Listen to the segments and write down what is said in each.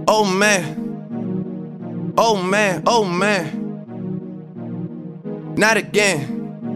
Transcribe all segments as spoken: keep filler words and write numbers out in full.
Oh man. Oh man, oh man. Not again.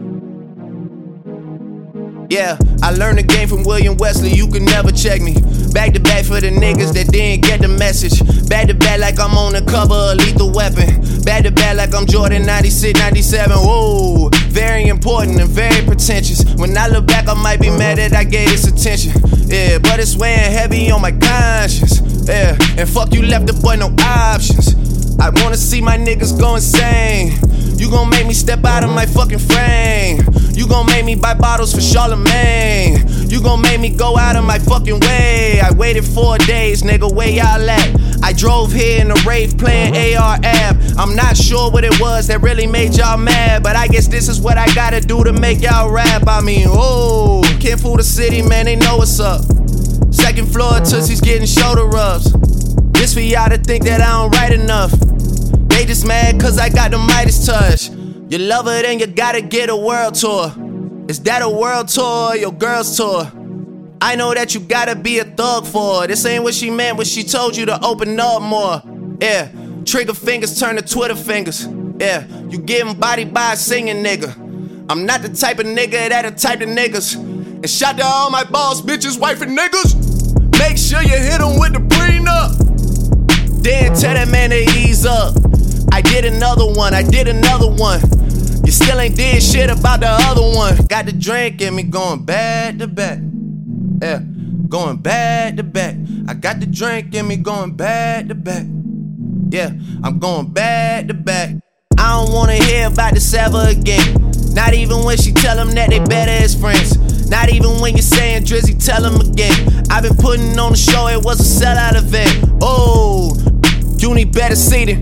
Yeah, I learned the game from William Wesley, you can never check me. Back to back for the niggas that didn't get the message. Back to back like I'm on the cover of Lethal Weapon. Back to back like I'm Jordan ninety-six, ninety-seven. Whoa, very important and very pretentious. When I look back, I might be mad that I gave this attention. Yeah, but it's weighing heavy on my conscience. Yeah, and fuck you left the boy no options. I wanna see my niggas go insane. You gon' make me step out of my fucking frame. You gon' make me buy bottles for Charlemagne. You gon' make me go out of my fucking way. I waited four days, nigga, where y'all at? I drove here in a rave playing A R ab. I'm not sure what it was that really made y'all mad, but I guess this is what I gotta do to make y'all rap. I mean, oh, can't fool the city, man, they know what's up. Second floor, Tootsie's getting shoulder rubs. This for y'all to think that I don't write enough. They just mad cause I got the Midas touch. You love her, then you gotta get a world tour. Is that a world tour or your girl's tour? I know that you gotta be a thug for her. This ain't what she meant when she told you to open up more. Yeah, trigger fingers turn to Twitter fingers. Yeah, you getting bodied by a singing nigga. I'm not the type of nigga that a type of niggas. And shout to all my boss bitches, wife and niggas. Make sure you hit them with the prenup. Then tell that man to ease up. I did another one, I did another one. You still ain't did shit about the other one. Got the drink in me going back to back. Yeah, going back to back. I got the drink in me going back to back. Yeah, I'm going back to back. I don't wanna hear about this ever again. Not even when she tell them that they better as friends. Not even when you're saying Drizzy, tell them again. I've been putting on the show, it was a sellout event. Oh, you need better seating.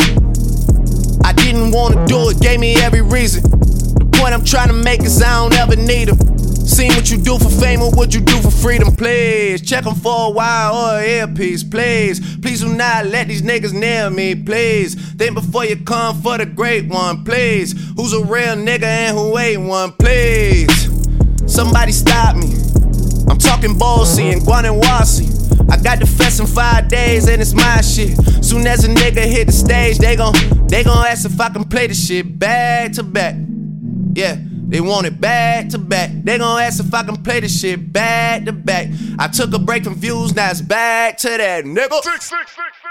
I didn't wanna do it, gave me every reason. The point I'm trying to make is I don't ever need them. Seen what you do for fame or what you do for freedom, please. Check them for a while or an earpiece, please. Please do not let these niggas near me, please. Think before you come for the great one, please. Who's a real nigga and who ain't one, please. Somebody stop me. I'm talking Bossy and Guanawasi. I got the fest in five days and it's my shit. Soon as a nigga hit the stage, they gon' they gon' ask if I can play the shit back to back. Yeah, they want it back to back. They gon' ask if I can play the shit back to back. I took a break from views, now it's back to that, nigga. Six, six, six.